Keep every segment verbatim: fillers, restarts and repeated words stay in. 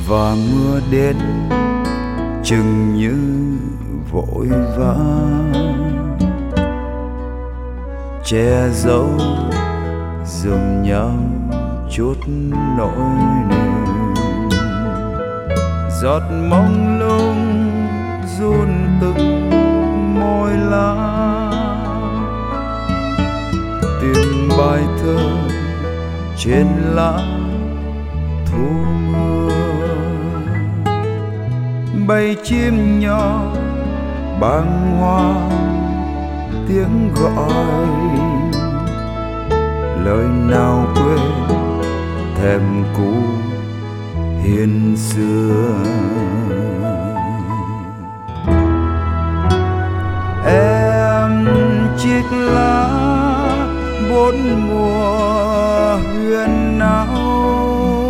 và mưa đến chừng như vội vã che giấu giùm nhau chút nỗi niềm. Giọt mông lung run từng môi lá, tìm bài thơ trên lá thu mưa. Bầy chim nhỏ bàng hoàng tiếng gọi, lời nào quên thèm cũ hiên xưa. Em chiếc lá bốn mùa huyền áo,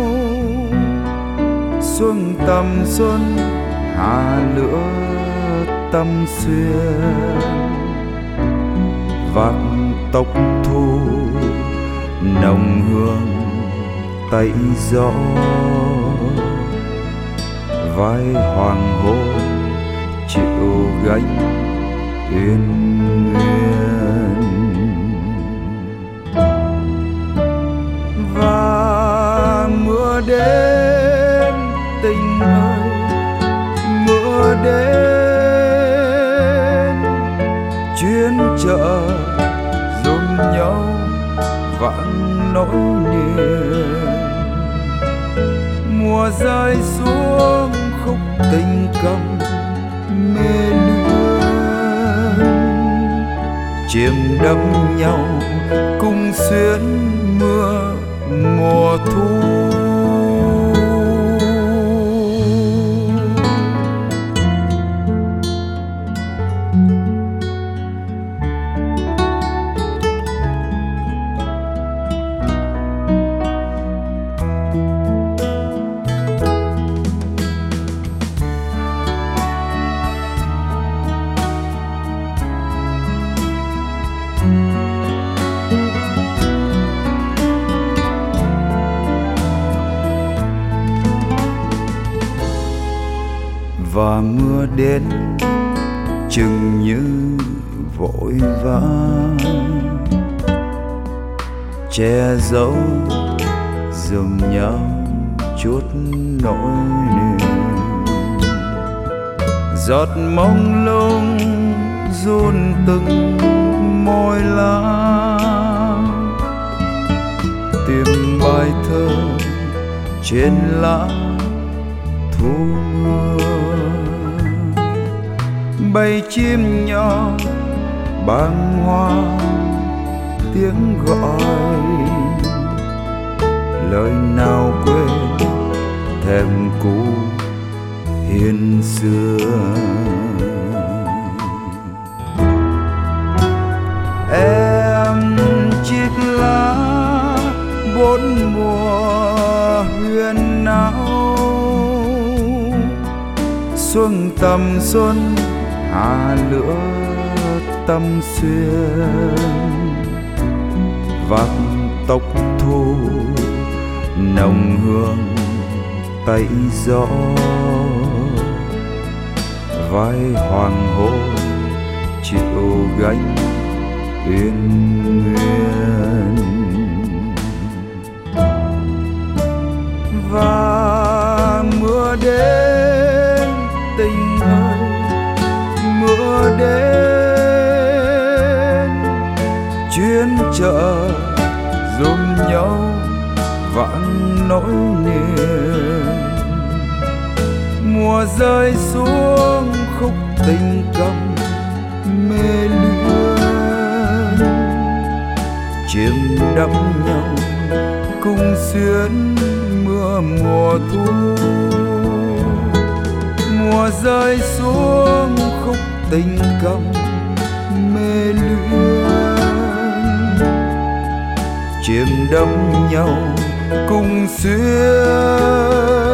xuân tầm xuân hạ lửa tâm xuyên. Vác tóc thu nồng hương tay gió, vai hoàng hôn chịu gánh yên nguyên. Và mưa đến tình ơi, mưa đến chuyến chợ dồn nhau vãng nỗi niềm. Mùa rơi xuống khúc tình cầm mê luyến, chiêm đắm nhau cùng xuyến mưa mùa thu. Và mưa đến chừng như vội vã che giấu giùm nhau chút nỗi niềm. Giọt mông lung run từng môi lá, tìm bài thơ trên lá thu mưa. Bầy chim nhỏ bàng hoàng tiếng gọi, lời nào quên thèm cũ hiên xưa. Em chiếc lá bốn mùa huyền áo, xuân tầm xuân hạ lửa tâm xuyên. Vác tóc thu nồng hương tay gió, vai hoàng hôn chịu gánh yên nguyên. Và mưa đến tình ơi, mưa đến chuyến chợ dồn nhau vãng nỗi niềm. Mùa rơi xuống khúc tình cầm mê luyến, chiêm đắm nhau cùng xuyến mưa mùa thu. Mùa rơi xuống khúc tình cầm mê luyến, chiêm đắm nhau cùng xuyến